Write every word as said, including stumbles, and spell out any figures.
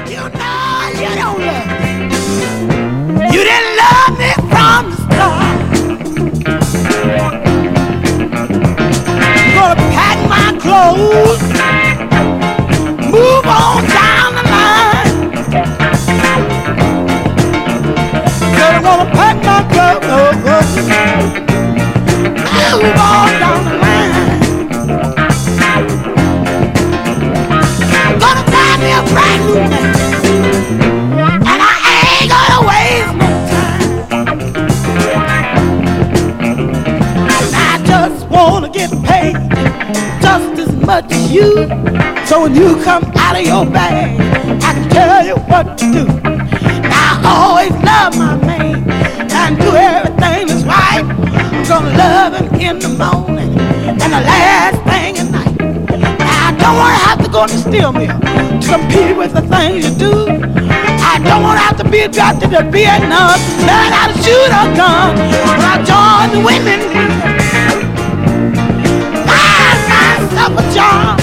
You know you don't love me. You didn't love me from the start. I'm gonna pack my clothes, move on down the line. Said I'm gonna pack my clothes, move on down the line. Gonna buy me a brand new man, and I ain't gonna waste no time. I just wanna get paid just as much as you. So when you come out of your bag, I can tell you what to do. I always love my man and do everything that's right. I'm gonna love him in the morning and the last thing at night. I don't want to have to go to the steel mill to compete with the things you do. I don't want to have to be drafted to Vietnam, learn how to shoot a gun. When I join the women, find myself a job.